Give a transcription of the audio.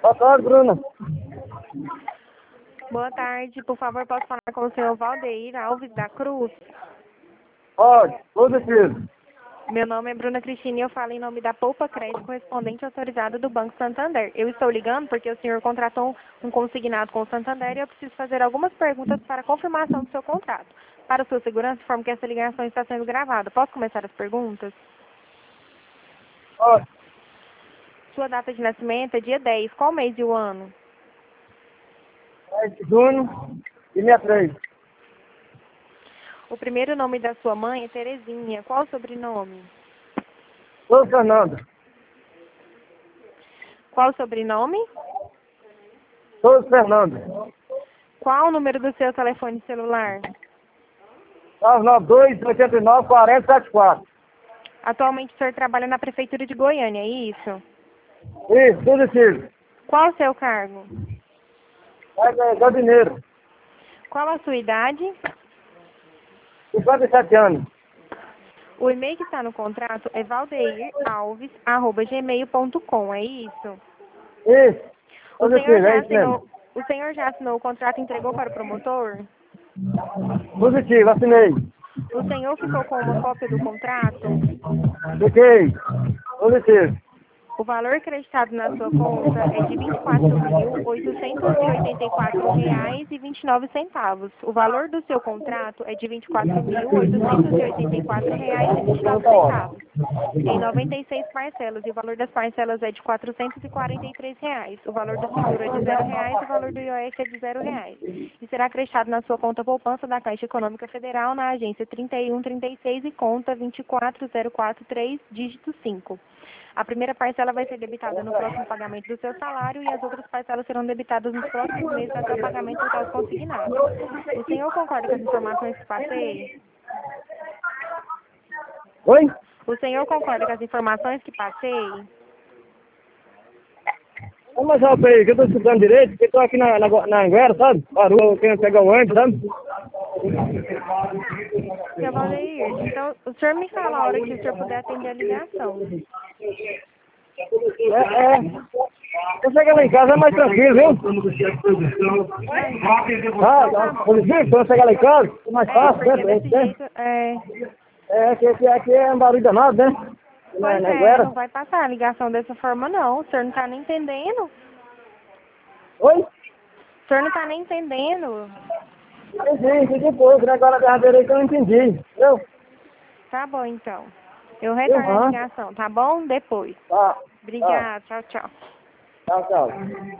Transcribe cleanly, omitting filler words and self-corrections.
Boa tarde, Bruna. Boa tarde, por favor, posso falar com o senhor Valdeir Alves da Cruz? Pode, positivo. Meu nome é Bruna Cristina e eu falo em nome da Poupa Crédito, correspondente autorizado do Banco Santander. Eu estou ligando porque o senhor contratou um consignado com o Santander e eu preciso fazer algumas perguntas para confirmação do seu contrato. Para sua segurança, informo que essa ligação está sendo gravada. Posso começar as perguntas? Pode. Sua data de nascimento é dia 10. Qual mês e o ano? 10 de junho e 63. O primeiro nome da sua mãe é Terezinha. Qual o sobrenome? Sou Fernando. Qual o sobrenome? Sou Fernando. Qual o número do seu telefone celular? 992-89-4074. Atualmente o senhor trabalha na Prefeitura de Goiânia, é isso? Isso, positivo. Qual o seu cargo? É gabineiro. Qual a sua idade? 57 anos. O e-mail que está no contrato é valdeiralves@gmail.com, é isso? Isso. O Positivo, senhor já é isso mesmo. o senhor já assinou o contrato e entregou para o promotor? Positivo, assinei. O senhor ficou com uma cópia do contrato? Fiquei. Positivo. O valor acreditado na sua conta é de R$ 24.884,29. O valor do seu contrato é de R$ 24.884,29. Em 96 parcelas, e o valor das parcelas é de R$ 443. O valor do seguro é de R$ 0 e o valor do IOF é de R$ 0. E será acreditado na sua conta poupança da Caixa Econômica Federal na agência 3136 e conta 24043, dígito 5. A primeira parcela vai ser debitada no próximo pagamento do seu salário e as outras parcelas serão debitadas nos próximos meses até o pagamento total consignado. O senhor concorda com as informações que passei? Oi? O senhor concorda com as informações que passei? Vamos mais alto aí, que eu tô estudando direito, porque eu tô aqui na Anguera, sabe? Parou, querendo pegar o ônibus, sabe? Seu Valdeir, então o senhor me fala a hora que o senhor puder atender a ligação. Você chega lá em casa é mais tranquilo, viu? Positivo, quando chegar lá em casa, é mais fácil, porque né? desse jeito, Que aqui é um barulho danado, né? pois Na é, Anguera. não vai passar a ligação dessa forma não. O senhor não tá nem entendendo? Oi? O senhor não tá nem entendendo? Entendi pouco, né? Agora a derradeira aí que eu não entendi, entendeu? Tá bom, então. Eu retorno a Uhum. ligação, tá bom? Depois. Tá. Obrigada, tchau, tchau. Tchau, tchau.